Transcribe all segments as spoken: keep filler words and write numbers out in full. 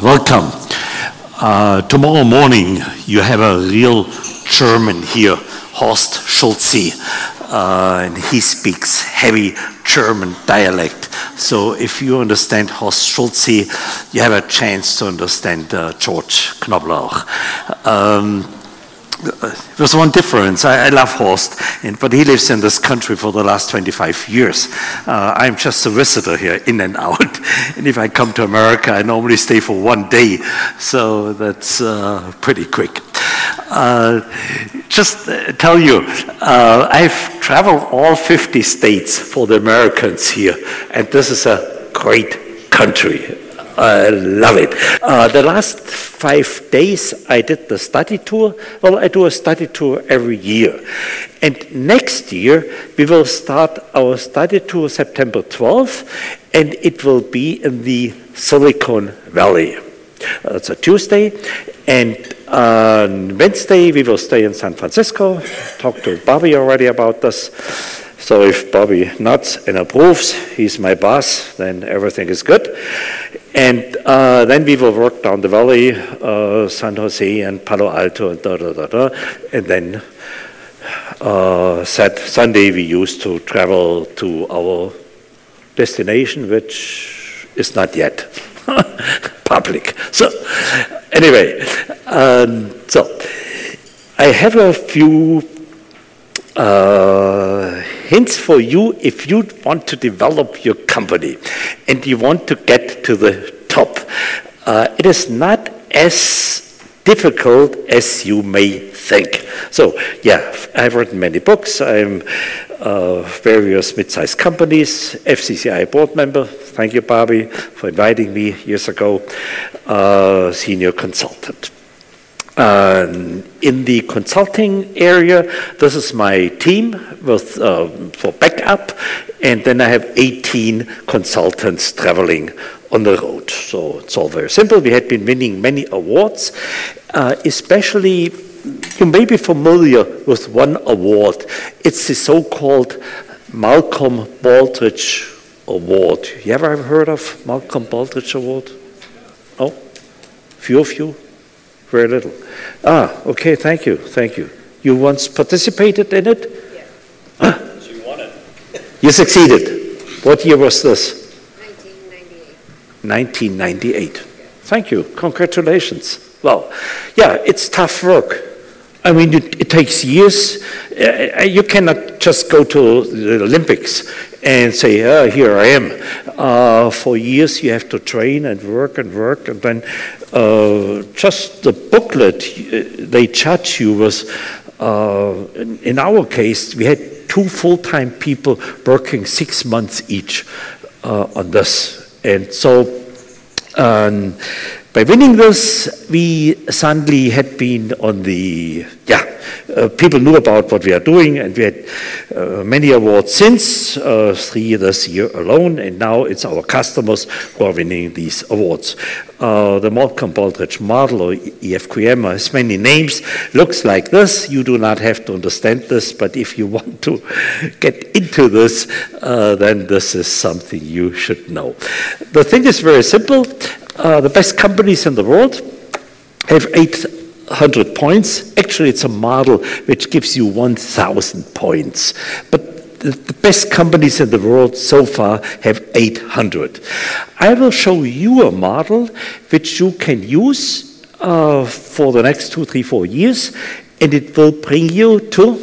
welcome. Uh, tomorrow morning, you have a real German here, Horst Schulze, uh, and he speaks heavy German dialect. So if you understand Horst Schulze, you have a chance to understand uh, George Knoblauch. Um, There's one difference. I, I love Horst, and, but he lives in this country for the last twenty-five years. Uh, I'm just a visitor here, in and out. And if I come to America, I normally stay for one day. So that's uh, pretty quick. Uh, just uh, tell you, uh, I've traveled all fifty states for the Americans here, and this is a great country. I love it. Uh, the last five days I did the study tour. Well, I do a study tour every year. And next year we will start our study tour September twelfth, and it will be in the Silicon Valley. Uh, it's a Tuesday, and on Wednesday we will stay in San Francisco. Talked to Bobby already about this. So if Bobby nods and approves, he's my boss, then everything is good. And uh, then we will work down the valley, uh, San Jose and Palo Alto and da da da da. And then uh, Sat Sunday we used to travel to our destination, which is not yet public. So anyway, um, so I have a few Uh, hints for you if you want to develop your company and you want to get to the top. Uh, it is not as difficult as you may think. So, yeah, I've written many books. I'm uh, various mid-sized companies, F C C I board member. Thank you, Bobby, for inviting me years ago. Uh, senior consultant. Uh, in the consulting area, this is my team with, uh, for backup, and then I have eighteen consultants traveling on the road. So it's all very simple. We had been winning many awards, uh, especially, you may be familiar with one award. It's the so-called Malcolm Baldrige Award. You ever heard of Malcolm Baldrige Award? Oh, few of you? Very little. Ah, okay, thank you, thank you. You once participated in it? Yes. Huh? She won it. You succeeded. What year was this? nineteen ninety-eight. nineteen ninety-eight. Thank you, congratulations. Well, yeah, it's tough work. I mean, it, it takes years. Uh, you cannot just go to the Olympics and say, oh, here I am. Uh, for years you have to train and work and work, and then uh, just the booklet, they judge you with, uh, in, in our case, we had two full-time people working six months each uh, on this. And so, um, by winning this, we suddenly had been on the, yeah, uh, people knew about what we are doing, and we had uh, many awards since, uh, three this year alone, and now it's our customers who are winning these awards. Uh, the Malcolm Baldrige model, or E F Q M, has many names, looks like this. You do not have to understand this, but if you want to get into this, uh, then this is something you should know. The thing is very simple. Uh, the best companies in the world have eight hundred points. Actually, it's a model which gives you one thousand points. But the, the best companies in the world so far have eight hundred. I will show you a model which you can use uh, for the next two, three, four years, and it will bring you to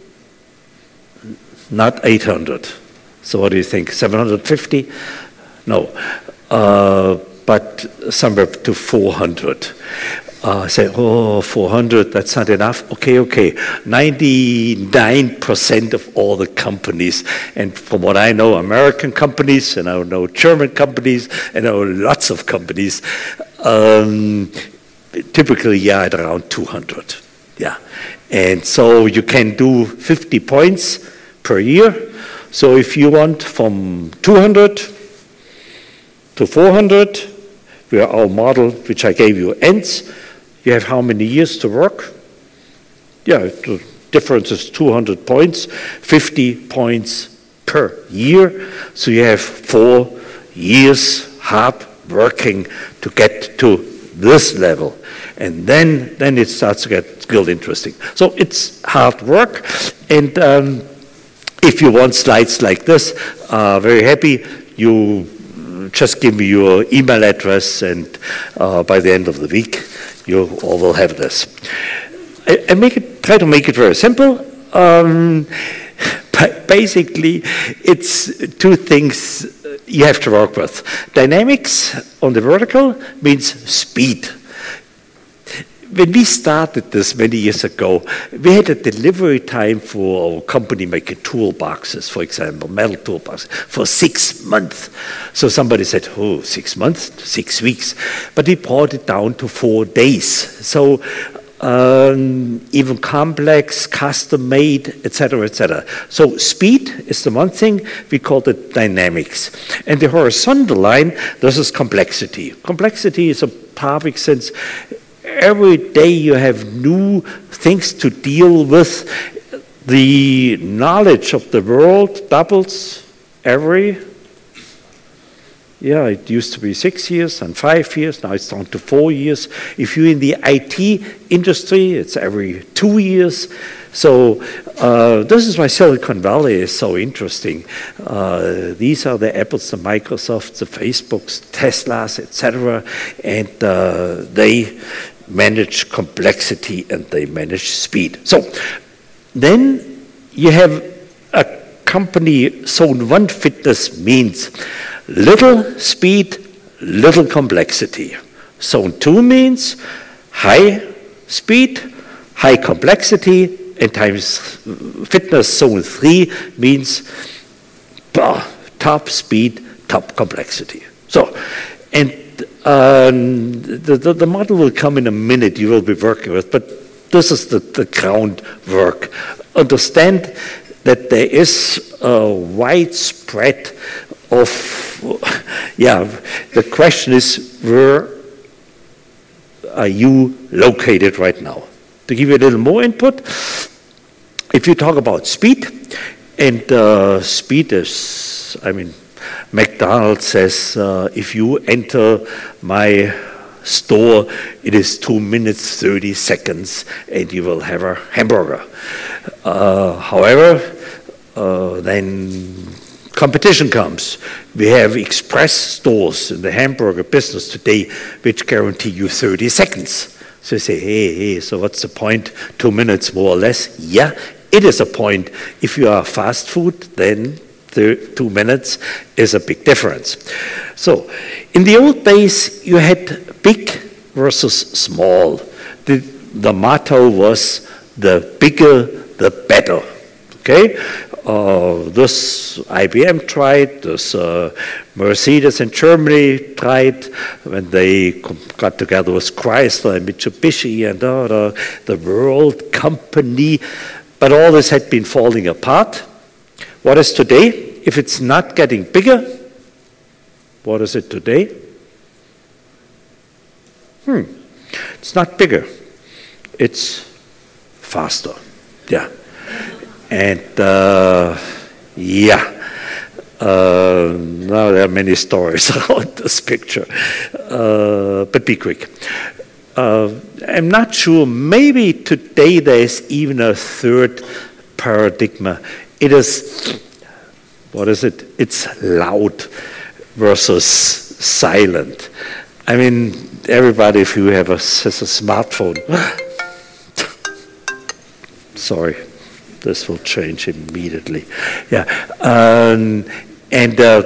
not eight hundred. So what do you think, seven hundred fifty? No. Uh, but somewhere to four hundred. Uh, say, oh, four hundred, that's not enough. Okay, okay. ninety-nine percent of all the companies, and from what I know, American companies, and I know German companies, and I know lots of companies, um, typically, yeah, at around two hundred. Yeah. And so you can do fifty points per year. So if you want from two hundred to four hundred, where our model, which I gave you, ends, you have how many years to work? Yeah, the difference is two hundred points, fifty points per year. So you have four years hard working to get to this level. And then, then it starts to get real interesting. So it's hard work. And um, if you want slides like this, uh, very happy, you just give me your email address, and uh, by the end of the week, you all will have this. I, I make it, try to make it very simple. Um, basically, it's two things you have to work with. Dynamics on the vertical means speed. When we started this many years ago, we had a delivery time for our company making toolboxes, for example, metal toolboxes, for six months. So somebody said, oh, six months, six weeks. But we brought it down to four days. So um, even complex, custom-made, et cetera, et cetera. So speed is the one thing, we call it dynamics. And the horizontal line, this is complexity. Complexity is a perfect sense. Every day you have new things to deal with. The knowledge of the world doubles every, yeah, it used to be six years and five years, now it's down to four years. If you're in the I T industry, it's every two years. So uh, this is why Silicon Valley is so interesting. Uh, these are the Apples, the Microsofts, the Facebooks, Teslas, et cetera, and uh, they manage complexity and they manage speed. So then you have a company, Zone one Fitness means little speed, little complexity. Zone two means high speed, high complexity, and times fitness. Zone three means bah, top speed, top complexity. So, and um, the, the, the model will come in a minute you will be working with, but this is the, the groundwork. Understand that there is a widespread of, yeah, the question is, where are you located right now? To give you a little more input, if you talk about speed, and uh, speed is, I mean, McDonald's says, uh, if you enter my store, it is two minutes, thirty seconds, and you will have a hamburger. Uh, however, uh, then competition comes. We have express stores in the hamburger business today which guarantee you thirty seconds. So you say, hey, hey, so what's the point? Two minutes more or less? Yeah, it is a point. If you are fast food, then the two minutes is a big difference. So in the old days, you had big versus small. The, the motto was the bigger, the better. Okay? Uh, this I B M tried, this uh, Mercedes in Germany tried, when they got together with Chrysler and Mitsubishi and uh, the, the world company, but all this had been falling apart. What is today? If it's not getting bigger, what is it today? Hmm, it's not bigger, it's faster, yeah. And uh, yeah, uh, now there are many stories around this picture, uh, but be quick. Uh, I'm not sure, maybe today there is even a third paradigm. It is, what is it? It's loud versus silent. I mean, everybody, if you have a, has a smartphone, sorry. This will change immediately. Yeah, um, and uh,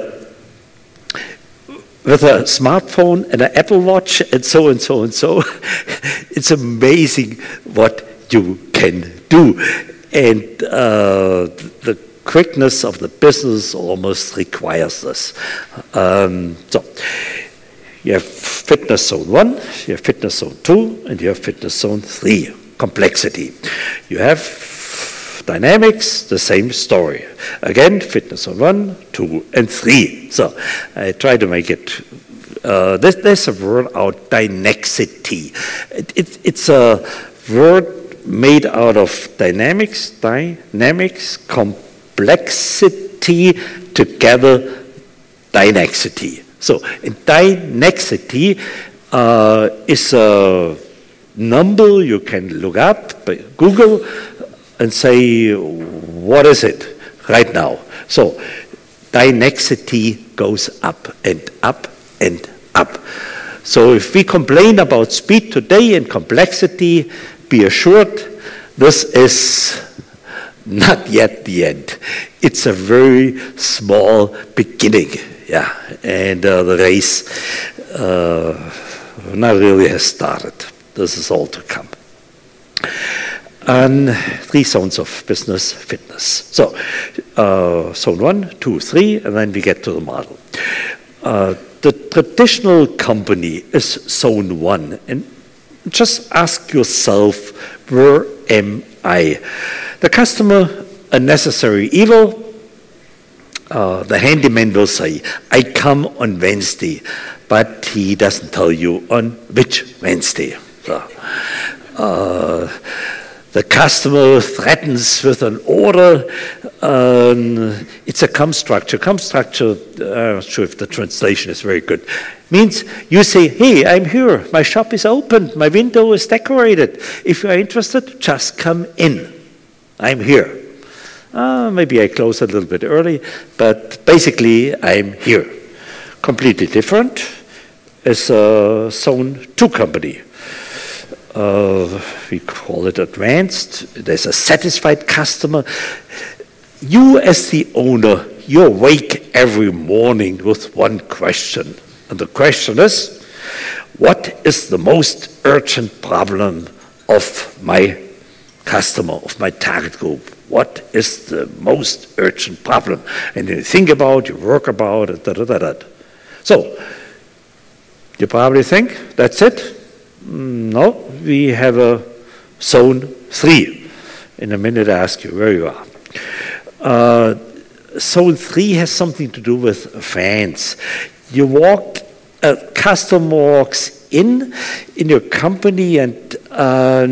with a smartphone and an Apple Watch and so and so and so, it's amazing what you can do. And uh, the quickness of the business almost requires this. Um, so you have fitness zone one, you have fitness zone two, and you have fitness zone three, complexity. You have dynamics, the same story. Again, fitness on one, two, and three. So I try to make it, uh, there's, there's a word out, dynexity. It, it, it's a word made out of dynamics, dynamics, complexity, together, dynexity. So in dynexity, uh, is a number you can look up by Google and say, what is it right now? So Dynexity goes up and up and up. So if we complain about speed today and complexity, be assured this is not yet the end. It's a very small beginning, yeah, and uh, the race uh, not really has started. This is all to come. And three zones of business fitness. So, uh, zone one, two, three, and then we get to the model. Uh, the traditional company is zone one, and just ask yourself, where am I? The customer, a necessary evil. Uh, the handyman will say, I come on Wednesday, but he doesn't tell you on which Wednesday. So, uh, the customer threatens with an order. Um, it's a come structure. Come structure, I'm not sure if the translation is very good. Means you say, hey, I'm here. My shop is open. My window is decorated. If you are interested, just come in. I'm here. Uh, maybe I close a little bit early, but basically I'm here. Completely different is a zone two company. Uh, we call it advanced. There's a satisfied customer. You as the owner, you awake every morning with one question. And the question is, what is the most urgent problem of my customer, of my target group? What is the most urgent problem? And you think about, you work about it, da, da, da, da. So, you probably think, that's it? No, we have a zone three. In a minute I ask you where you are. Uh, zone three has something to do with fans. You walk, a customer walks in, in your company, and uh,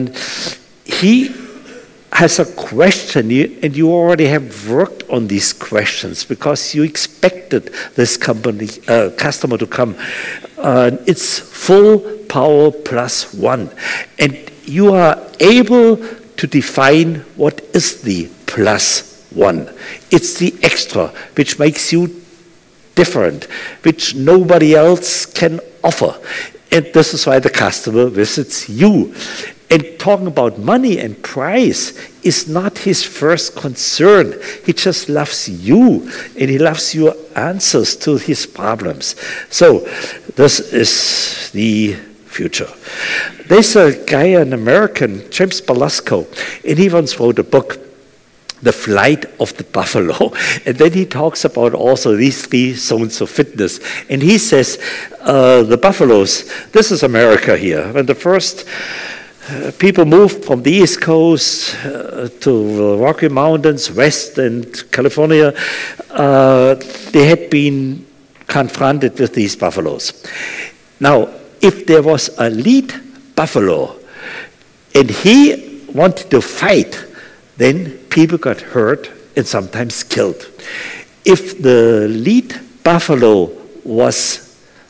he has a question, you, and you already have worked on these questions because you expected this company, uh, customer to come. Uh, it's full power plus one. And you are able to define what is the plus one. It's the extra, which makes you different, which nobody else can offer. And this is why the customer visits you. And talking about money and price is not his first concern. He just loves you, and he loves your answers to his problems. So this is the future. There's a guy, an American, James Belasco, and he once wrote a book, The Flight of the Buffalo. And then he talks about also these three zones of fitness. And he says, uh, the buffaloes, this is America here. When the first Uh, people moved from the East Coast uh, to the Rocky Mountains, West and California. Uh, they had been confronted with these buffaloes. Now, if there was a lead buffalo and he wanted to fight, then people got hurt and sometimes killed. If the lead buffalo was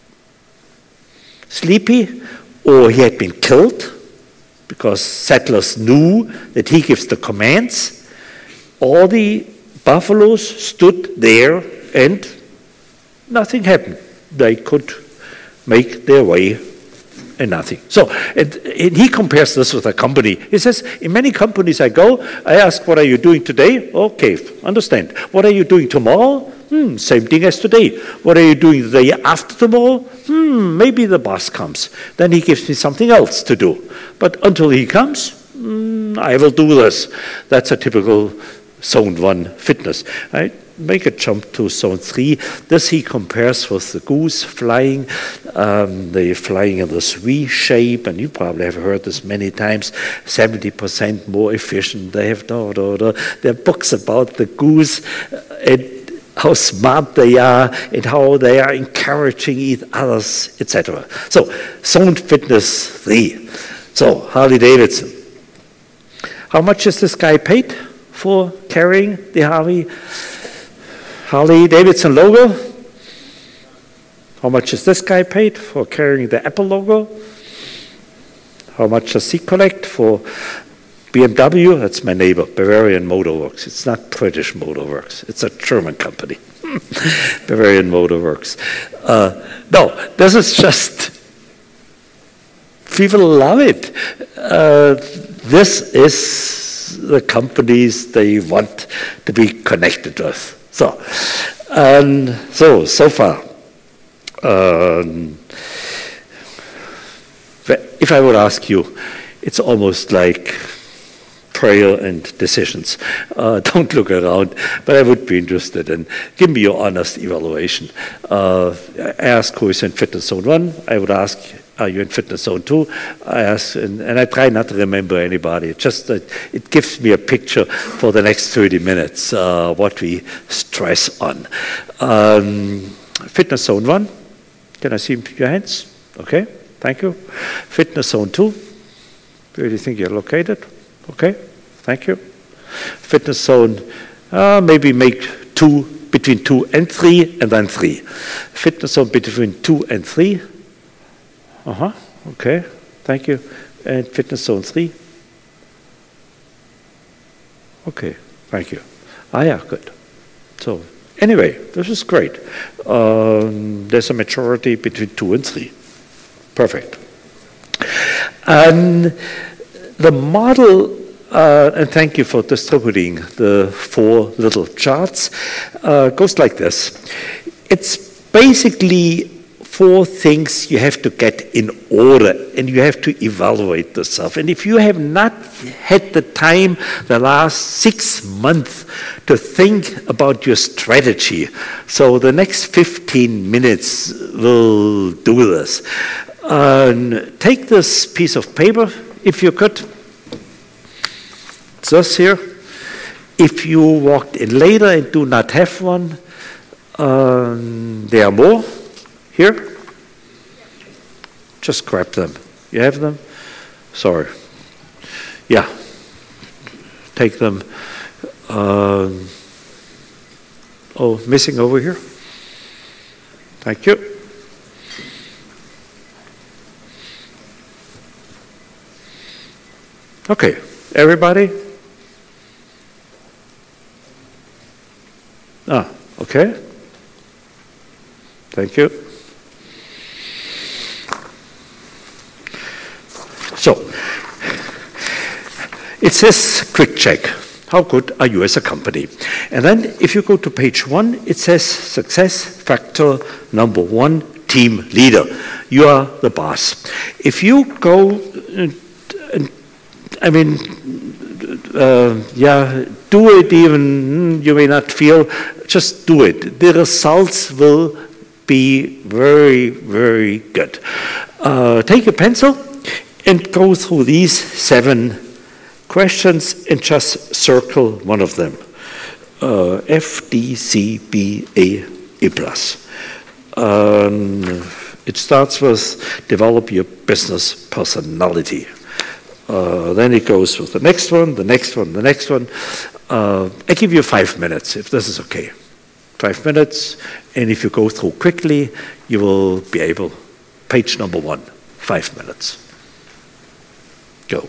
sleepy or he had been killed, because settlers knew that he gives the commands, all the buffaloes stood there and nothing happened. They could make their way and nothing. So, and, and he compares this with a company. He says, in many companies I go, I ask, what are you doing today? Okay, understand. What are you doing tomorrow? Hmm, same thing as today. What are you doing the day after tomorrow? Hmm, maybe the boss comes. Then he gives me something else to do. But until he comes, hmm, I will do this. That's a typical zone one fitness. I make a jump to zone three. This he compares with the goose flying. Um, they're flying in this V shape, and you probably have heard this many times, seventy percent more efficient. They have da, da, da. There are books about the goose and how smart they are and how they are encouraging each others, et cetera. So, zone fitness three. So, Harley Davidson. How much is this guy paid for carrying the Harley Harley Davidson logo? How much is this guy paid for carrying the Apple logo? How much does he collect for B M W? That's my neighbor, Bavarian Motor Works. It's not British Motor Works. It's a German company. Bavarian Motor Works. Uh, no, this is just, people love it. Uh, this is the companies they want to be connected with. So, um, so, so far, um, if I would ask you, it's almost like prayer and decisions. Uh, don't look around, but I would be interested in, give me your honest evaluation. Uh, I ask who is in Fitness Zone one, I would ask, are you in Fitness Zone two? I ask, and, and I try not to remember anybody, just that it gives me a picture for the next thirty minutes, uh, what we stress on. Um, Fitness Zone one, can I see your hands? Okay, thank you. Fitness Zone two, where do you think you're located? Okay, thank you. Fitness Zone, uh, maybe make two, between two and three, and then three. Fitness Zone between two and three. Uh-huh, okay, thank you. And Fitness Zone three. Okay, thank you. Ah, yeah, good. So, anyway, this is great. Um, there's a majority between two and three. Perfect. And the model, uh, and thank you for distributing the four little charts, uh, goes like this. It's basically four things you have to get in order, and you have to evaluate yourself. And if you have not had the time the last six months to think about your strategy, so the next fifteen minutes will do this. Um, take this piece of paper, if you could. It's this here. If you walked in later and do not have one, um, there are more here. Just grab them. You have them? Sorry. Yeah. Take them. Um, oh, missing over here. Thank you. Okay, everybody? Ah, okay. Thank you. So, it says quick check. How good are you as a company? And then if you go to page one, it says success factor number one, team leader. You are the boss. If you go, uh, I mean, uh, yeah, do it even, you may not feel, just do it. The results will be very, very good. Uh, take a pencil and go through these seven questions and just circle one of them. Uh, F, D, C, B, A, A plus. Um, it starts with develop your business personality. Uh, then it goes with the next one, the next one, the next one. Uh, I give you five minutes, if this is okay. Five minutes, and if you go through quickly, you will be able, page number one, five minutes. Go.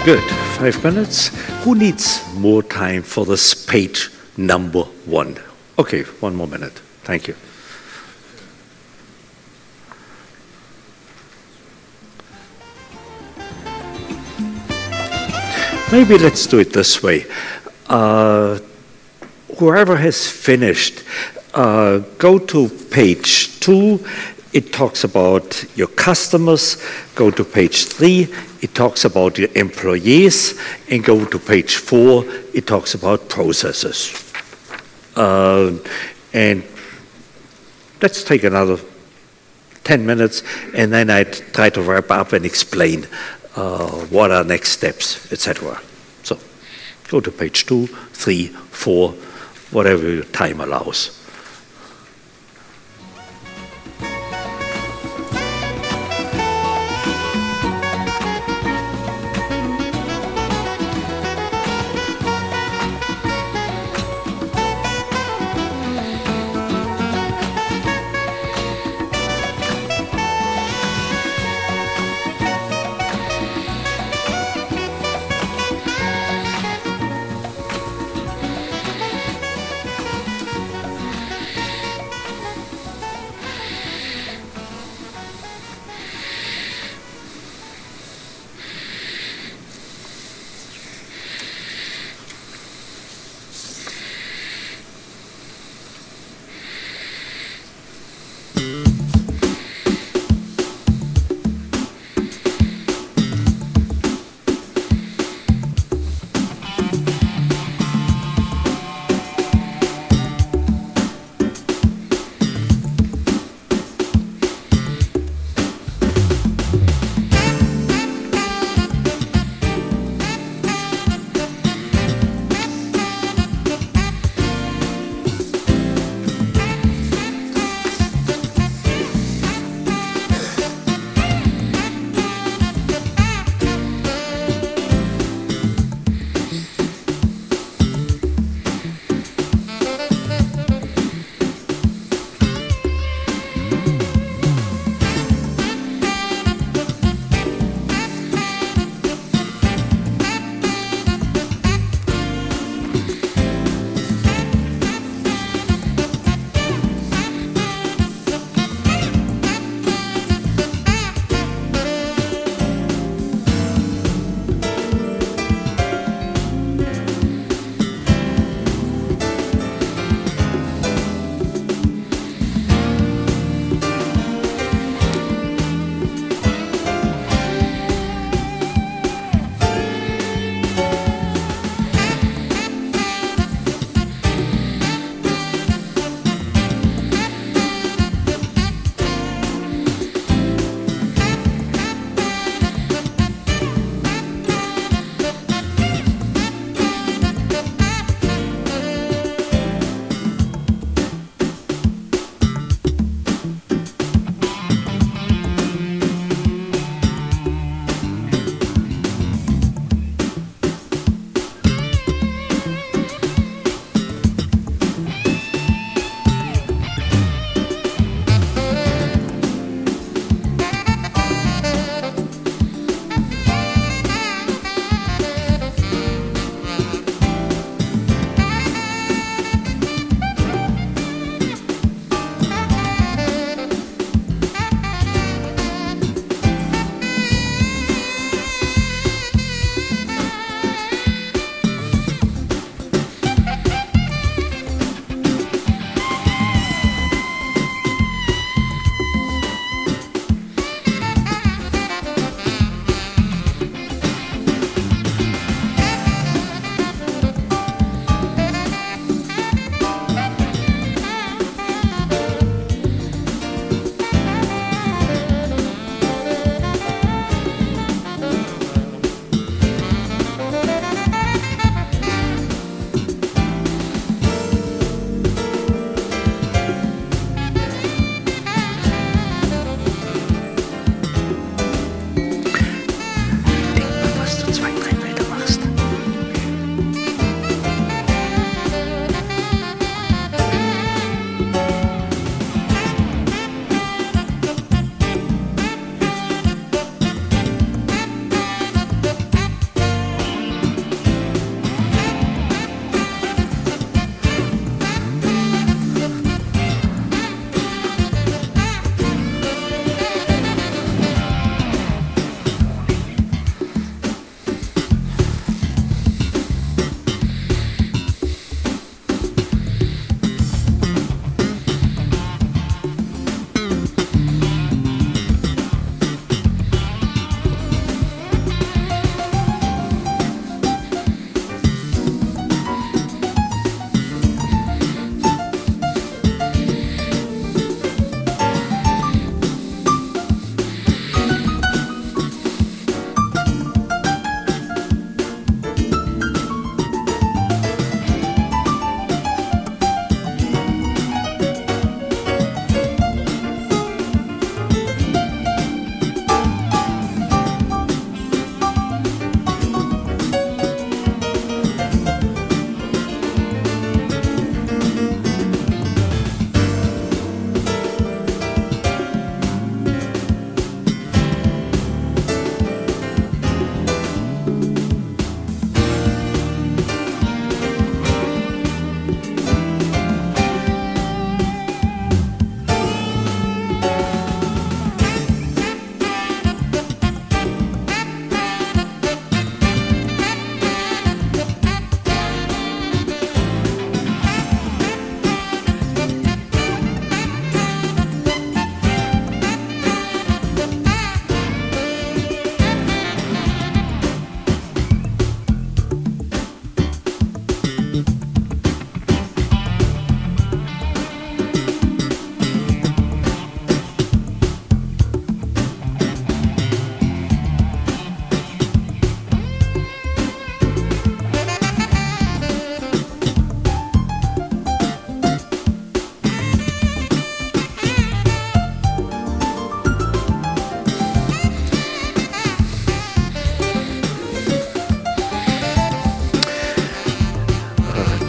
Good. Five minutes. Who needs more time for this page number one? Okay, one more minute. Thank you. Maybe let's do it this way. Uh, whoever has finished, uh, go to page two. It talks about your customers. Go to page three. It talks about your employees. And go to page four. It talks about processes. Uh, and let's take another ten minutes, and then I try to wrap up and explain uh, what are next steps, et cetera. So go to page two, three, four, whatever your time allows.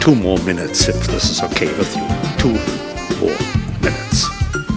two more minutes, if this is okay with you. Two more minutes.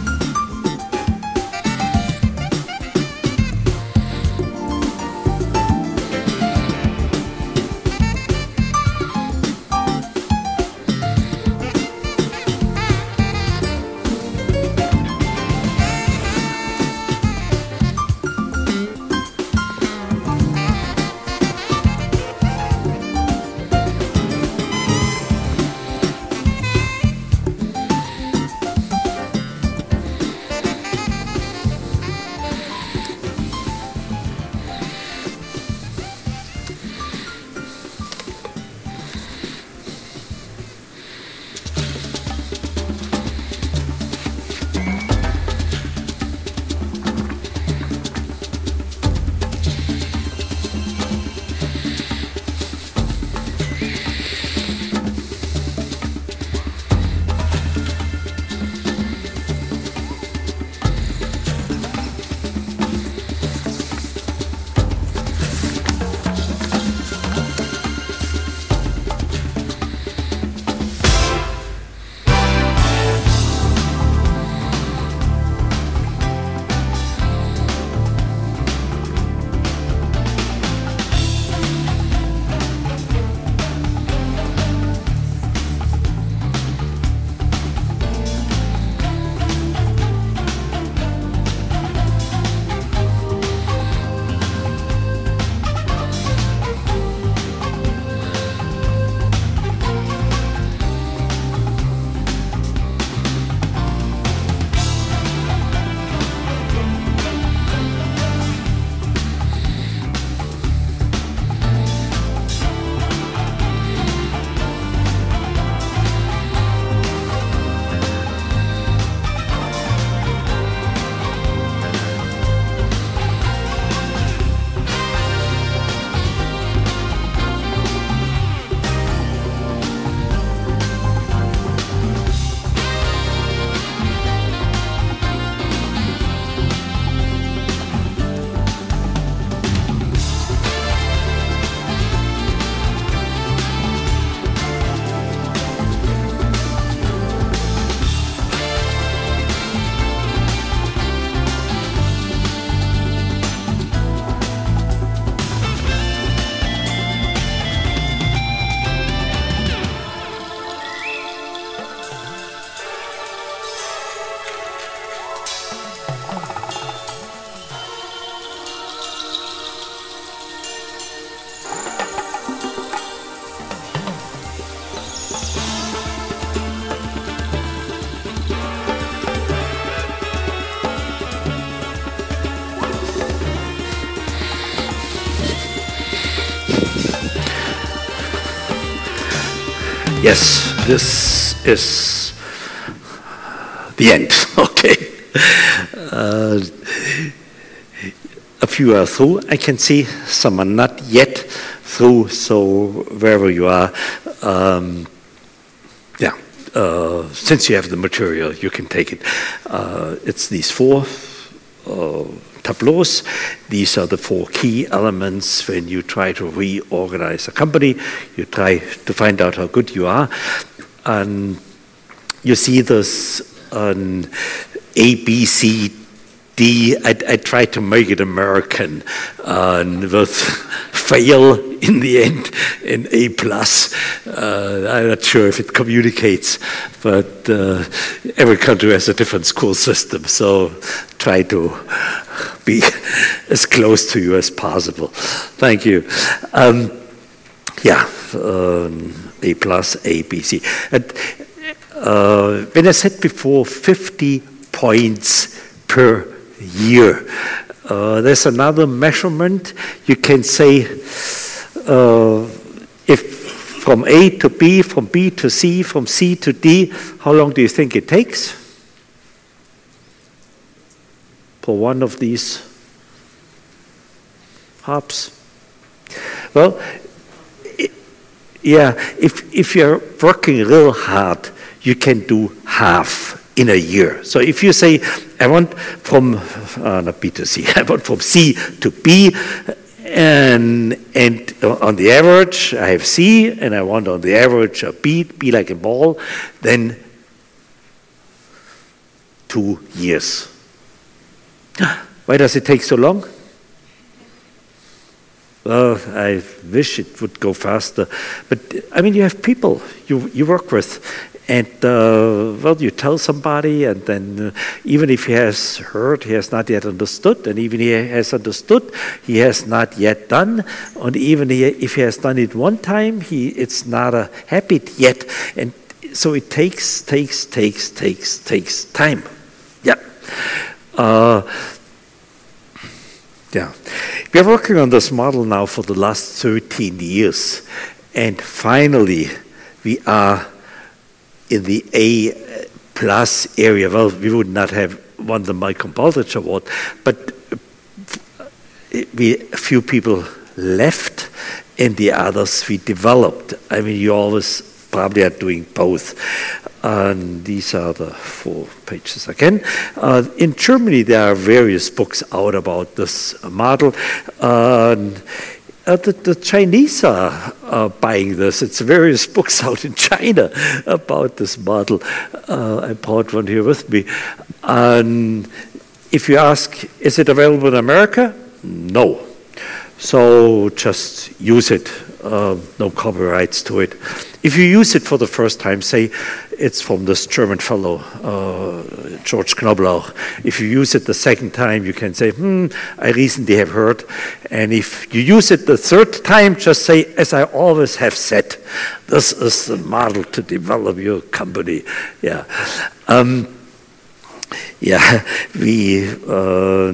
Yes, this is the end. Okay. Uh, a few are through. I can see some are not yet through, so wherever you are, um, yeah, uh, since you have the material, you can take it. Uh, it's these four uh, tableaus. These are the four key elements when you try to reorganize a company. You try to find out how good you are. And you see this um, A, B, C, D. I, I try to make it American uh, with fail in the end and A plus. Uh, I'm not sure if it communicates, but uh, every country has a different school system, so try to be as close to you as possible. Thank you. Um, yeah, um, A plus, A, B, C. And, uh, when I said before fifty points per year, uh, there's another measurement. You can say uh, if from A to B, from B to C, from C to D, how long do you think it takes for one of these hops? Well, it, yeah, if, if you're working real hard, you can do half in a year. So if you say, I want from, uh, not B to C, I want from C to B, And, and on the average, I have C, and I want on the average a B, B like a ball, then two years. Why does it take so long? Well, I wish it would go faster. But, I mean, you have people you, you work with. And, uh, well, you tell somebody, and then uh, even if he has heard, he has not yet understood. And even if he has understood, he has not yet done. And even if he has done it one time, he it's not a habit yet. And so it takes, takes, takes, takes, takes time. Yeah. Uh, yeah. We are working on this model now for the last thirteen years. And finally, we are in the A plus area. Well, we would not have won the Malcolm Baldrige Award, but we, a few people left, and the others we developed. I mean, you always probably are doing both. And these are the four pages again. Uh, in Germany, there are various books out about this model. Uh, Uh, the, the Chinese are uh, buying this. It's various books out in China about this model. Uh, I brought one here with me. And if you ask, is it available in America? No. So just use it. Uh, no copyrights to it. If you use it for the first time, say it's from this German fellow, uh, George Knobloch. If you use it the second time, you can say, hmm, I recently have heard. And if you use it the third time, just say, as I always have said, this is the model to develop your company. Yeah. Um, yeah, we, uh,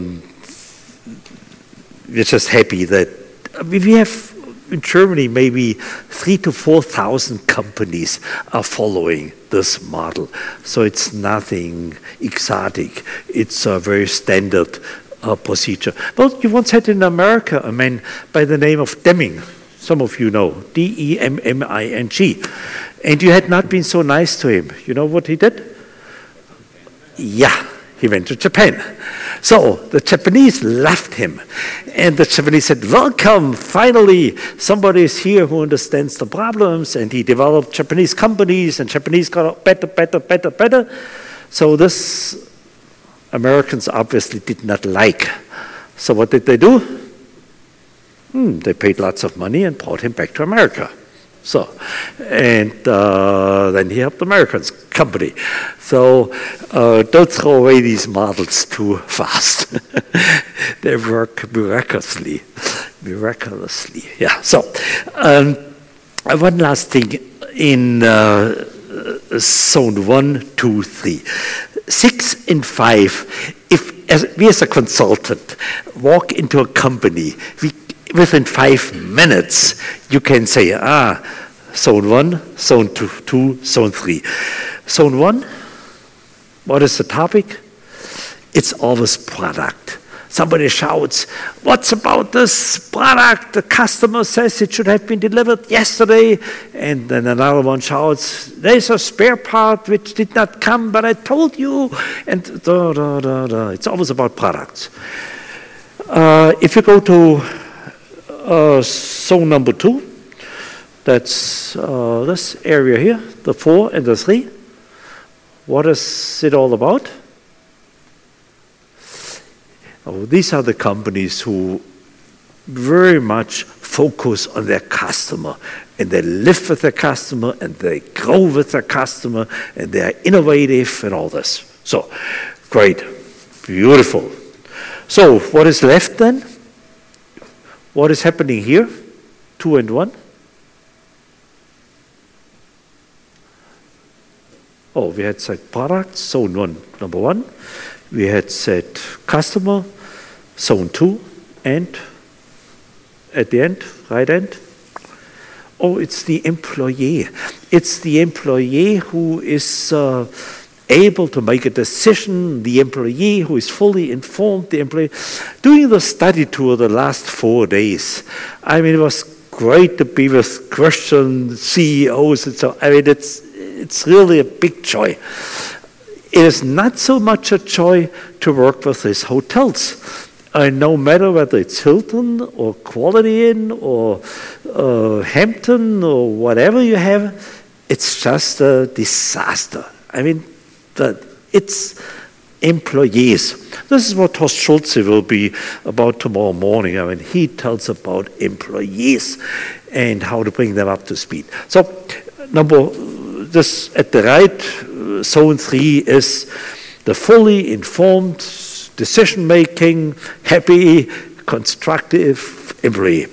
we're just happy that we have in Germany, maybe three to four thousand companies are following this model. So it's nothing exotic. It's a very standard uh, procedure. Well, you once had in America a man by the name of Deming. Some of you know, D E M M I N G. And you had not been so nice to him. You know what he did? Yeah, he went to Japan. So the Japanese loved him. And the Japanese said, welcome, finally, somebody is here who understands the problems. And he developed Japanese companies, and Japanese got better, better, better, better. So this Americans obviously did not like. So what did they do? Hmm, they paid lots of money and brought him back to America. So, and uh, then he helped Americans company. So uh, don't throw away these models too fast. They work miraculously, miraculously. Yeah. So um, one last thing in uh, zone one, two, three, six, and five. If as, we as a consultant walk into a company, we within five minutes, you can say, ah, zone one, zone two, two, zone three. Zone one, what is the topic? It's always product. Somebody shouts, what's about this product? The customer says it should have been delivered yesterday. And then another one shouts, there's a spare part which did not come, but I told you. And da, da, da, da. It's always about products. Uh, if you go to Uh, zone number two, that's uh, this area here, the four and the three. What is it all about? Oh, these are the companies who very much focus on their customer, and they live with their customer, and they grow with their customer, and they are innovative and all this. So, great, beautiful. So, what is left then? What is happening here? Two and one. Oh, we had said products, zone one, number one. We had said customer, zone two, and at the end, right end. Oh, it's the employee. It's the employee who is uh, able to make a decision, the employee who is fully informed, the employee. Doing the study tour the last four days, I mean, it was great to be with Christian C E Os and so. I mean, it's it's really a big joy. It is not so much a joy to work with these hotels. Uh, no matter whether it's Hilton or Quality Inn or uh, Hampton or whatever you have, it's just a disaster. I mean, the, it's employees. This is what Horst Schulze will be about tomorrow morning. I mean, he tells about employees and how to bring them up to speed. So, number, this at the right, uh, zone three is the fully informed, decision-making, happy, constructive employee.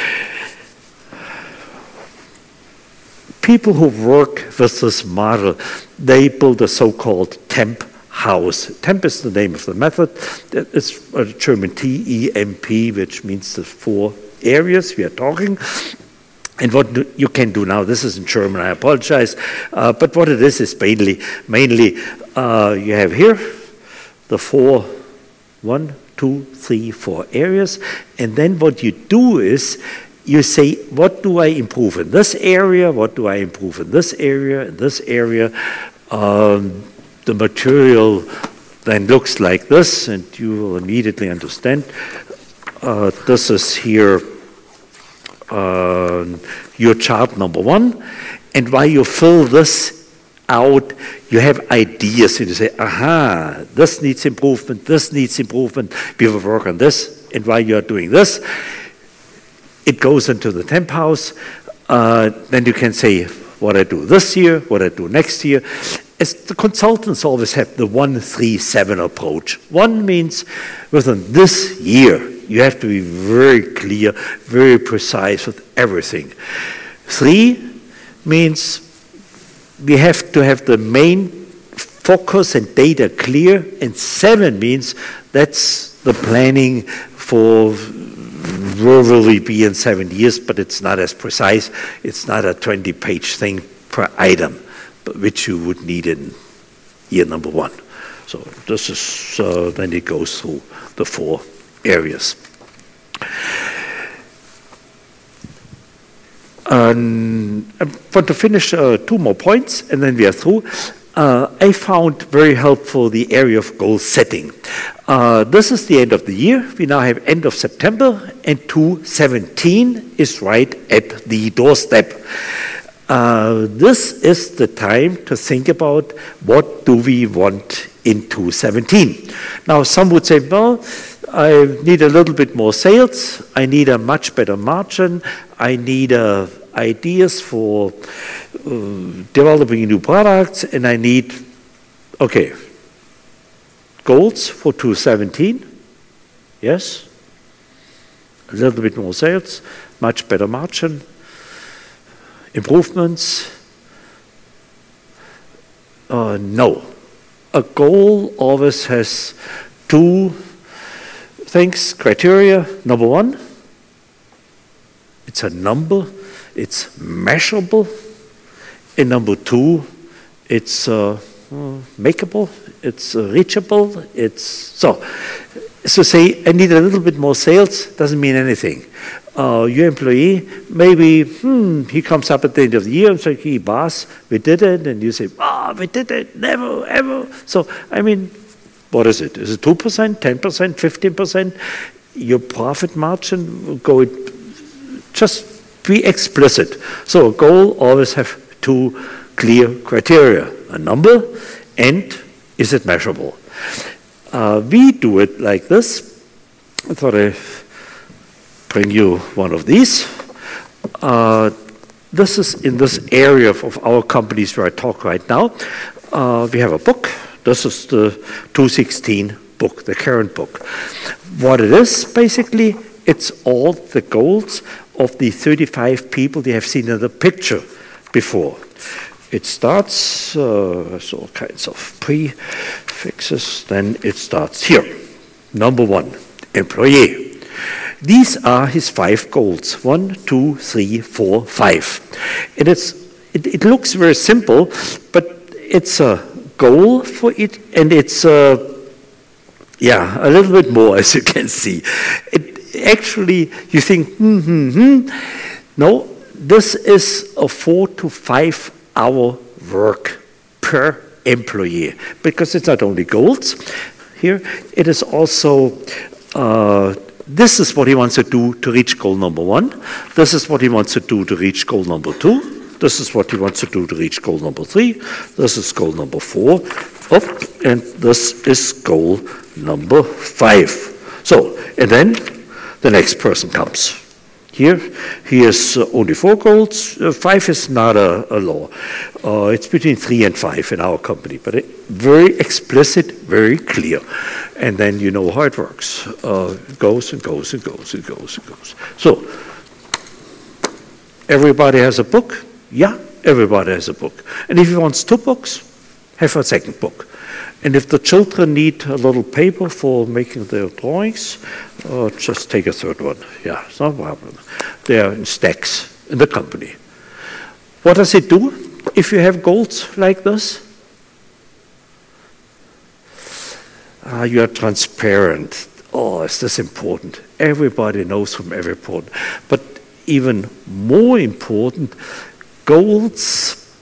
People who work with this model, they build a so-called temp house. Temp is the name of the method. It's a German T E M P, which means the four areas we are talking. And what do, you can do now, this is in German, I apologize, uh, but what it is is mainly, mainly uh, you have here the four, one, two, three, four areas, and then what you do is you say, what do I improve in this area, what do I improve in this area, in this area. Um, the material then looks like this, and you will immediately understand. Uh, this is here uh, your chart number one, and while you fill this out, you have ideas, and you say, aha, this needs improvement, this needs improvement, we will work on this, and while you're doing this, it goes into the temp house. Uh, then you can say what I do this year, what I do next year. As the consultants always have the one, three, seven approach. One means within this year, you have to be very clear, very precise with everything. Three means we have to have the main focus and data clear, and seven means that's the planning for where will we be in seven years, but it's not as precise. It's not a twenty-page thing per item, but which you would need in year number one. So this is, uh, then it goes through the four areas. Um, I want to finish uh, two more points, and then we are through. Uh, I found very helpful the area of goal setting. Uh, this is the end of the year. We now have end of September, and two seventeen is right at the doorstep. Uh, this is the time to think about what do we want in two seventeen. Now, some would say, well, I need a little bit more sales. I need a much better margin. I need uh, ideas for uh, developing new products, and I need, okay, goals for two seventeen. Yes, a little bit more sales, much better margin, improvements. Uh, no, a goal always has two things, criteria. Number one, it's a number, it's measurable. And number two, it's uh, makeable, it's uh, reachable. It's so. So say I need a little bit more sales doesn't mean anything. Uh, your employee, maybe hmm, he comes up at the end of the year and says, "Hey, boss, we did it," and you say, "Ah, oh, we did it, never, ever." So I mean, what is it? Is it two percent, ten percent, fifteen percent? Your profit margin will go. Just be explicit. So a goal always have two clear criteria: a number, and is it measurable? Uh, we do it like this. I thought I'd bring you one of these. Uh, this is in this area of, of our companies where I talk right now. Uh, we have a book. This is the two sixteen book, the current book. What it is, basically, it's all the goals of the thirty-five people you have seen in the picture before. It starts, uh, so all kinds of prefixes, then it starts here. Number one, employee. These are his five goals, one, two, three, four, five. And it's, it, it looks very simple, but it's a goal for it, and it's, uh, yeah, a little bit more, as you can see. It, actually, you think, hmm, hmm, hmm. No, this is a four to five hour work per employee, because it's not only goals here, it is also uh, this is what he wants to do to reach goal number one. This is what he wants to do to reach goal number two. This is what he wants to do to reach goal number three. This is goal number four. Up, and this is goal number five. So, and then the next person comes. Here, he has uh, only four goals. Uh, five is not a, a law. Uh, it's between three and five in our company, but it, very explicit, very clear. And then you know how it works. Uh, it goes and goes and goes and goes and goes. So, everybody has a book? Yeah, everybody has a book. And if he wants two books, have a second book. And if the children need a little paper for making their drawings, uh, just take a third one. Yeah, it's no problem. They are in stacks in the company. What does it do if you have goals like this? Uh, you are transparent. Oh, is this important? Everybody knows from every point. But even more important, goals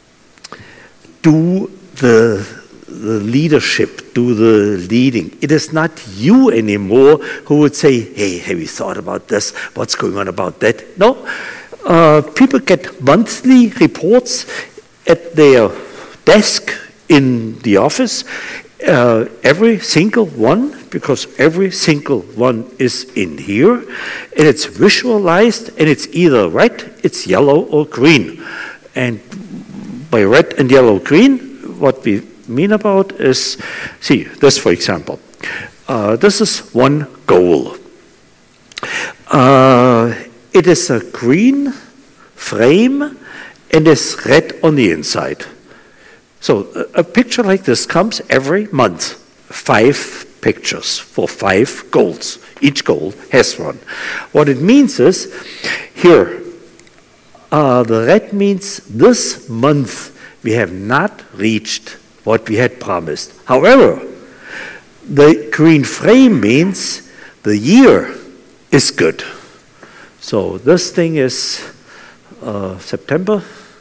do the the leadership, do the leading. It is not you anymore who would say, hey, have you thought about this? What's going on about that? No. Uh, people get monthly reports at their desk in the office, uh, every single one, because every single one is in here, and it's visualized, and it's either red, it's yellow, or green. And by red and yellow, green, what we mean about is, see, this for example. Uh, this is one goal. Uh, it is a green frame and is red on the inside. So a, a picture like this comes every month. Five pictures for five goals. Each goal has one. What it means is, here, uh, the red means this month we have not reached what we had promised. However, the green frame means the year is good. So this thing is uh, September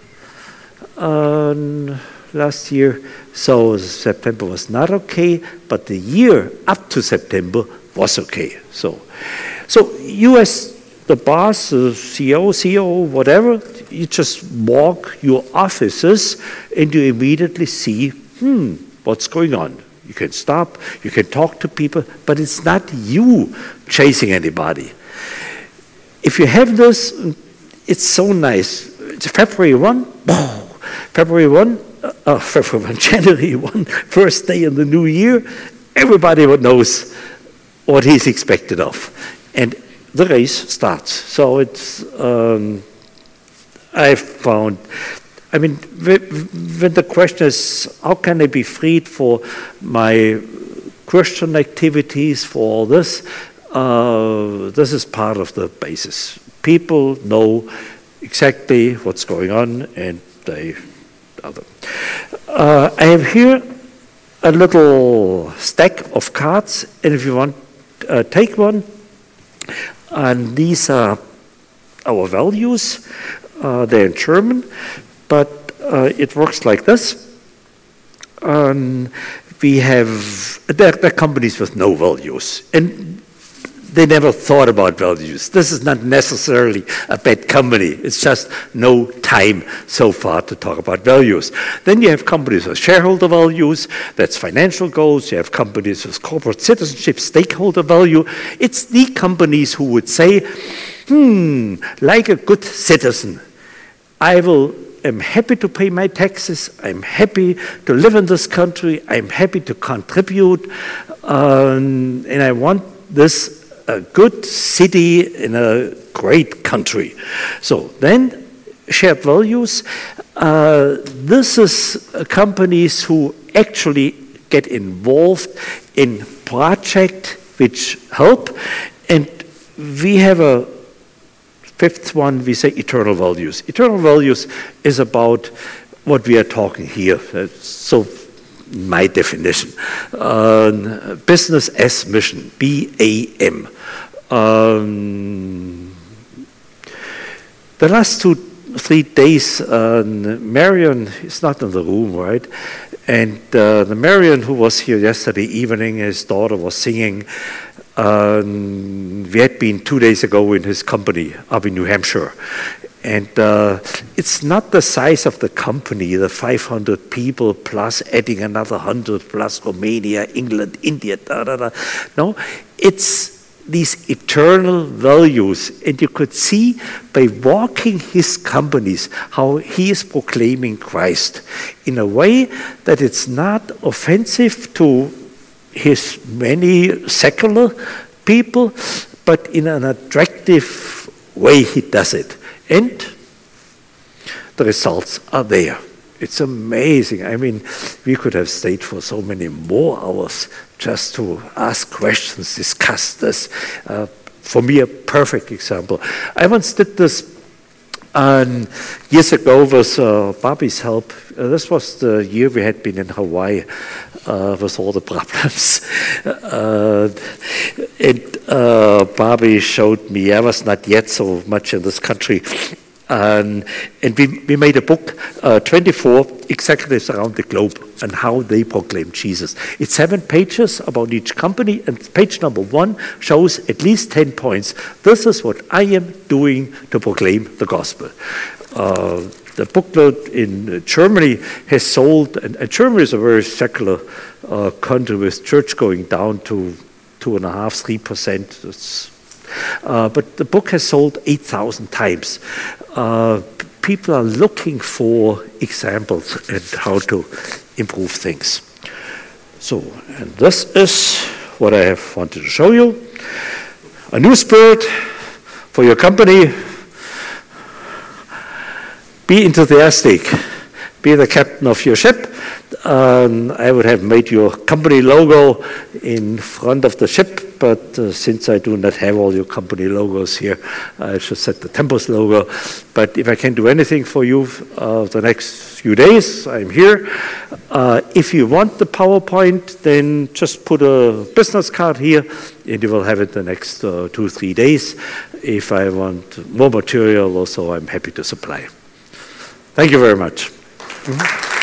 uh, last year. So September was not okay, but the year up to September was okay. So, so you as the boss, the C E O, C O O, whatever, you just walk your offices and you immediately see, hmm, what's going on? You can stop, you can talk to people, but it's not you chasing anybody. If you have this, it's so nice. It's February first, February first, uh, February first, January first, first day in the new year, everybody knows what he's expected of. And the race starts. So it's, um, I found, I mean, when the question is, how can I be freed for my Christian activities, for all this, uh, this is part of the basis. People know exactly what's going on, and they other. Uh, I have here a little stack of cards, and if you want, uh, take one. And these are our values. Uh, they're in German. But uh, it works like this. Um, we have, there, there are companies with no values, and they never thought about values. This is not necessarily a bad company. It's just no time so far to talk about values. Then you have companies with shareholder values, that's financial goals. You have companies with corporate citizenship, stakeholder value. It's the companies who would say, hmm, like a good citizen, I will I'm happy to pay my taxes, I'm happy to live in this country, I'm happy to contribute, um, and I want this a good city in a great country. So then, shared values, uh, this is companies who actually get involved in projects which help, and we have a fifth one, we say eternal values. Eternal values is about what we are talking here. So, my definition. Uh, business as mission, B A M. Um, the last two, three days, uh, Marion is not in the room, right? And uh, the Marion who was here yesterday evening, his daughter was singing, Um, we had been two days ago in his company up in New Hampshire. And uh, it's not the size of the company, the five hundred people plus adding another one hundred plus Romania, England, India, da, da, da. No, it's these eternal values. And you could see by walking his companies how he is proclaiming Christ in a way that it's not offensive to his many secular people, but in an attractive way he does it. And the results are there. It's amazing. I mean, we could have stayed for so many more hours just to ask questions, discuss this. Uh, for me, a perfect example. I once did this um, years ago with uh, Bobby's help. Uh, this was the year we had been in Hawaii uh, with all the problems. Uh, and uh, Bobby showed me, I was not yet so much in this country, Um, and we, we made a book, uh, twenty-four executives around the globe, and how they proclaim Jesus. It's seven pages about each company, and page number one shows at least ten points. This is what I am doing to proclaim the gospel. Uh, the booklet in Germany has sold, and, and Germany is a very secular uh, country with church going down to two and a half, three percent. Uh, but the book has sold eight thousand times. Uh, people are looking for examples and how to improve things. So, and this is what I have wanted to show you. A new spirit for your company. Be enthusiastic. Be the captain of your ship. Um, I would have made your company logo in front of the ship, but uh, since I do not have all your company logos here, I should set the Tempus logo. But if I can do anything for you uh, the next few days, I'm here. Uh, if you want the PowerPoint, then just put a business card here, and you will have it the next uh, two, three days. If I want more material also, I'm happy to supply. Thank you very much. Mm-hmm.